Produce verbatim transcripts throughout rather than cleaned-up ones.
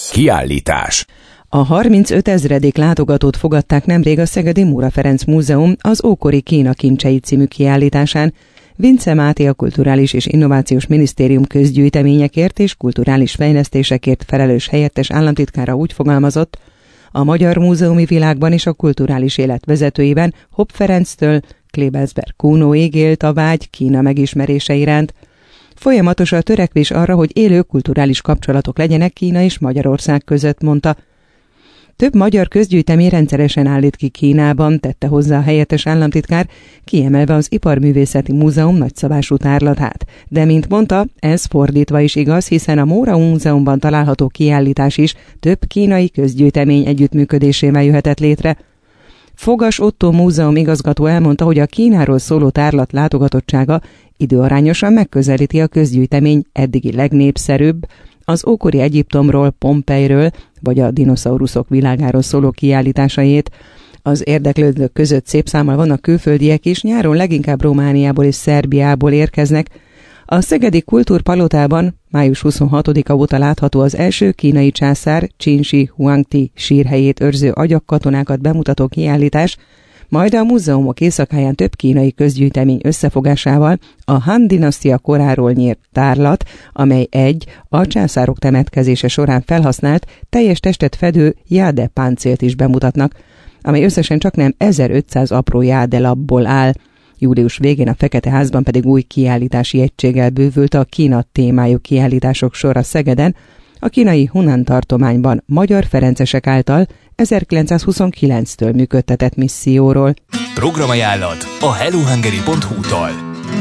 Kiállítás. A harmincöt ezredik látogatót fogadták nemrég a Szegedi Móra Ferenc Múzeum az ókori Kína kincsei című kiállításán. Vince Máté, a Kulturális és Innovációs Minisztérium közgyűjteményekért és kulturális fejlesztésekért felelős helyettes államtitkára úgy fogalmazott, a magyar múzeumi világban és a kulturális élet vezetőiben Hopp Ferenctől Klebelsberg Kunoig élt a vágy Kína megismerése iránt. Folyamatos a törekvés arra, hogy élő kulturális kapcsolatok legyenek Kína és Magyarország között, mondta. Több magyar közgyűjtemény rendszeresen állít ki Kínában, tette hozzá a helyettes államtitkár, kiemelve az Iparművészeti Múzeum nagyszabású tárlatát. De mint mondta, ez fordítva is igaz, hiszen a Móra Múzeumban található kiállítás is több kínai közgyűjtemény együttműködésével jöhetett létre. Fogas Otto múzeum igazgató elmondta, hogy a Kínáról szóló tárlat látogatottsága időarányosan megközelíti a közgyűjtemény eddigi legnépszerűbb, az ókori Egyiptomról, Pompejről vagy a dinoszauruszok világáról szóló kiállításait. Az érdeklődők között szép számmal vannak külföldiek is, nyáron leginkább Romániából és Szerbiából érkeznek. A Szegedi Kultúrpalotában május huszonhatodika óta látható az első kínai császár Qin Shi Huangdi sírhelyét őrző agyakkatonákat bemutató kiállítás, majd a múzeumok éjszakáján több kínai közgyűjtemény összefogásával a Han dinasztia koráról nyírt tárlat, amely egy a császárok temetkezése során felhasznált, teljes testet fedő jáde páncélt is bemutatnak, amely összesen csaknem ezerötszáz apró jádelapból áll. Július végén a Fekete Házban pedig új kiállítási egységgel bővült a Kína témájú kiállítások sora Szegeden, a kínai Hunan tartományban magyar ferencesek által ezerkilencszázhuszonkilenctől működtetett misszióról. Programajánlat a hellohungary pont hu-tól.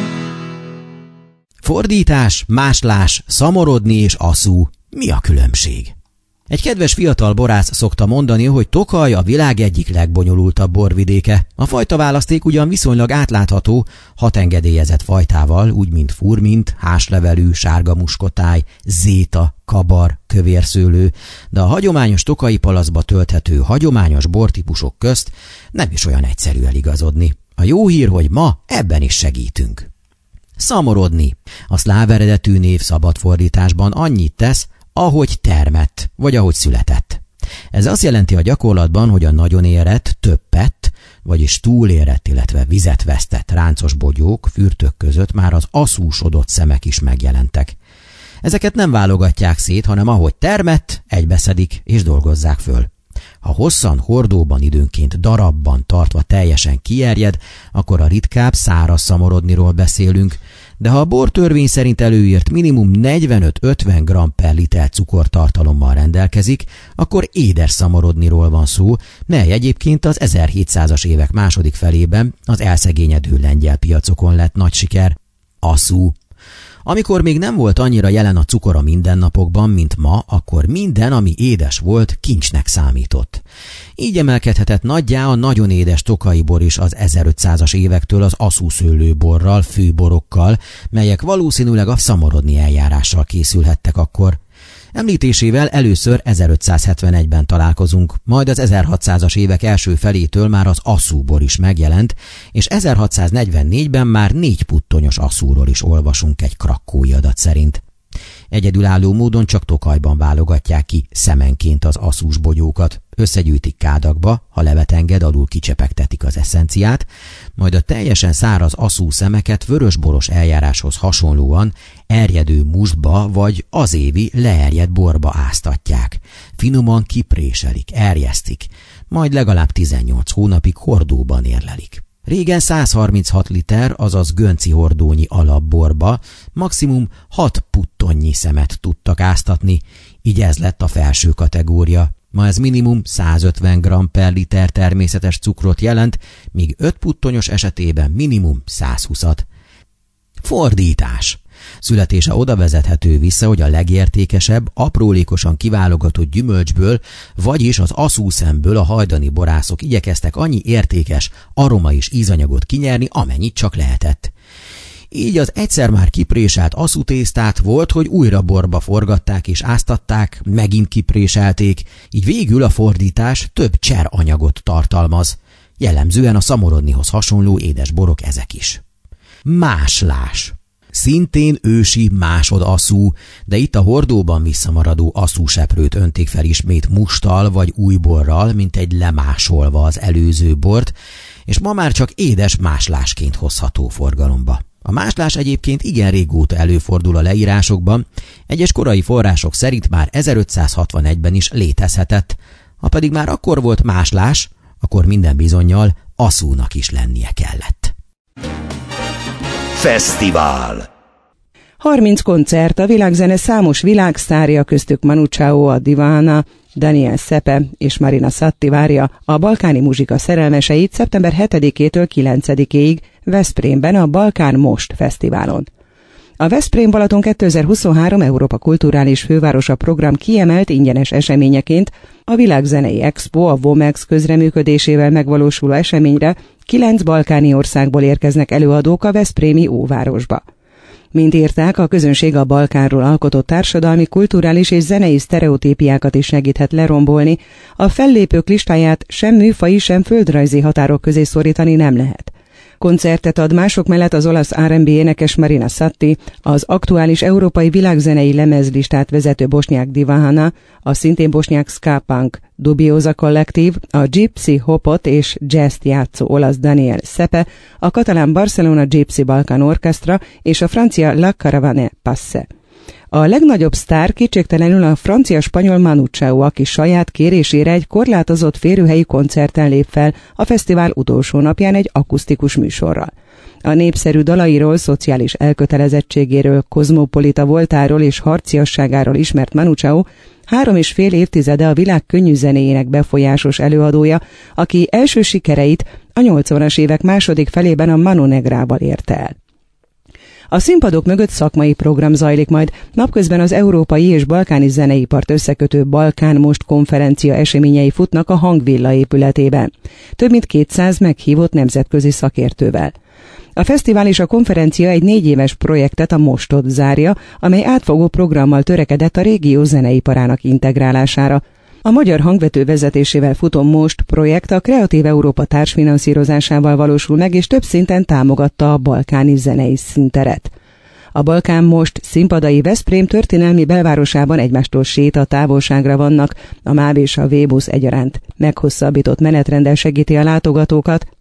Fordítás, máslás, szamorodni és aszú. Mi a különbség? Egy kedves fiatal borász szokta mondani, hogy Tokaj a világ egyik legbonyolultabb borvidéke. A fajtaválaszték ugyan viszonylag átlátható, hat engedélyezett fajtával, úgy mint furmint, háslevelű, sárga muskotáj, zéta, kabar, kövérszőlő, de a hagyományos tokaji palaszba tölthető hagyományos bortípusok közt nem is olyan egyszerű eligazodni. A jó hír, hogy ma ebben is segítünk. Szamorodni. A szláv eredetű név szabad fordításban annyit tesz, ahogy termett, vagy ahogy született. Ez azt jelenti a gyakorlatban, hogy a nagyon érett, többet, vagyis túlérett, illetve vizet vesztett ráncos bogyók, fürtök között már az aszúsodott szemek is megjelentek. Ezeket nem válogatják szét, hanem ahogy termett, egybeszedik és dolgozzák föl. Ha hosszan, hordóban, időnként darabban tartva teljesen kierjed, akkor a ritkább száraz szamorodniról beszélünk, de ha a bortörvény szerint előírt minimum negyvenöt-ötven gramm per liter cukortartalommal rendelkezik, akkor édes szamorodniról van szó, mely egyébként az ezerhétszázas évek második felében az elszegényedő lengyel piacokon lett nagy siker. Aszú. Amikor még nem volt annyira jelen a cukor a mindennapokban, mint ma, akkor minden, ami édes volt, kincsnek számított. Így emelkedhetett nagyjá a nagyon édes tokaji bor is az ezerötszázas évektől az aszúszőlőborral, főborokkal, melyek valószínűleg a szamorodni eljárással készülhettek akkor. Említésével először ezerötszázhetvenegyben találkozunk, majd az ezerhatszázas évek első felétől már az aszúbor is megjelent, és ezerhatszáznegyvennégyben már négy puttonyos aszúról is olvasunk egy krakkói adat szerint. Egyedülálló módon csak Tokajban válogatják ki szemenként az aszús bogyókat, összegyűjtik kádakba, ha levet enged, alul kicsepegtetik az eszenciát, majd a teljesen száraz aszú szemeket vörösboros eljáráshoz hasonlóan erjedő mustba vagy azévi leerjedt borba áztatják. Finoman kipréselik, erjesztik, majd legalább tizennyolc hónapig hordóban érlelik. Régen száz harminchat liter, azaz gönci hordónyi alapborba maximum hat puttonnyi szemet tudtak áztatni, így ez lett a felső kategória. Ma ez minimum százötven gramm per liter természetes cukrot jelent, míg öt puttonyos esetében minimum százhúszat. Fordítás. Születése oda vezethető vissza, hogy a legértékesebb, aprólékosan kiválogatott gyümölcsből, vagyis az aszúszemből a hajdani borászok igyekeztek annyi értékes aroma és ízanyagot kinyerni, amennyit csak lehetett. Így az egyszer már kipréselt aszútésztát volt, hogy újra borba forgatták és áztatták, megint kipréselték, így végül a fordítás több cser anyagot tartalmaz. Jellemzően a szamorodnihoz hasonló édes borok ezek is. Máslás. Szintén ősi másodasszú, de itt a hordóban visszamaradó asszúseprőt öntik fel ismét mustal vagy újborral, mint egy lemásolva az előző bort, és ma már csak édes máslásként hozható forgalomba. A máslás egyébként igen régóta előfordul a leírásokban, egyes korai források szerint már ezerötszázhatvanegyben is létezhetett. Ha pedig már akkor volt máslás, akkor minden bizonnyal asszúnak is lennie kellett. Fesztivál. harminc koncert, a világzene számos világsztárja, köztük Manu Chao, a Divana, Daniel Szepe és Marina Satti várja a balkáni muzsika szerelmeseit szeptember hetedikétől kilencedikéig Veszprémben a Balkán Most fesztiválon. A Veszprém Balaton kétezer-huszonhárom Európa Kulturális Fővárosa program kiemelt ingyenes eseményeként a Világzenei Expo, a Vomex közreműködésével megvalósuló eseményre kilenc balkáni országból érkeznek előadók a veszprémi óvárosba. Mint írták, a közönség a Balkánról alkotott társadalmi, kulturális és zenei sztereotípiákat is segíthet lerombolni, a fellépők listáját sem műfaji, sem földrajzi határok közé szorítani nem lehet. Koncertet ad mások mellett az olasz er and bé énekes Marina Satti, az aktuális európai világzenei lemezlistát vezető bosnyák Divana, a szintén bosnyák ska punk Dubioza kollektív, a Gypsy Hopot és jazzt játszó olasz Daniel Szepe, a katalán Barcelona Gypsy Balkan Orchestra és a francia La Caravane Passe. A legnagyobb sztár kétségtelenül a francia-spanyol Manu Chao, aki saját kérésére egy korlátozott férőhelyi koncerten lép fel a fesztivál utolsó napján egy akusztikus műsorral. A népszerű dalairól, szociális elkötelezettségéről, kozmopolita voltáról és harciasságáról ismert Manu Chao három és fél évtizede a világ könnyű zenéjének befolyásos előadója, aki első sikereit a nyolcvanas évek második felében a Mano Negrával érte el. A színpadok mögött szakmai program zajlik majd, napközben az európai és balkáni zeneipart összekötő Balkán Most konferencia eseményei futnak a Hangvilla épületében. Több mint kétszáz meghívott nemzetközi szakértővel. A fesztivál és a konferencia egy négy éves projektet, a Mostot zárja, amely átfogó programmal törekedett a régió zeneiparának integrálására. A Magyar Hangvető vezetésével futó Most projekt a Kreatív Európa társfinanszírozásával valósul meg, és több szinten támogatta a balkáni zenei színteret. A Balkán Most színpadai Veszprém történelmi belvárosában egymástól séta távolságra vannak, a MÁV és a V-busz egyaránt meghosszabbított menetrenddel segíti a látogatókat.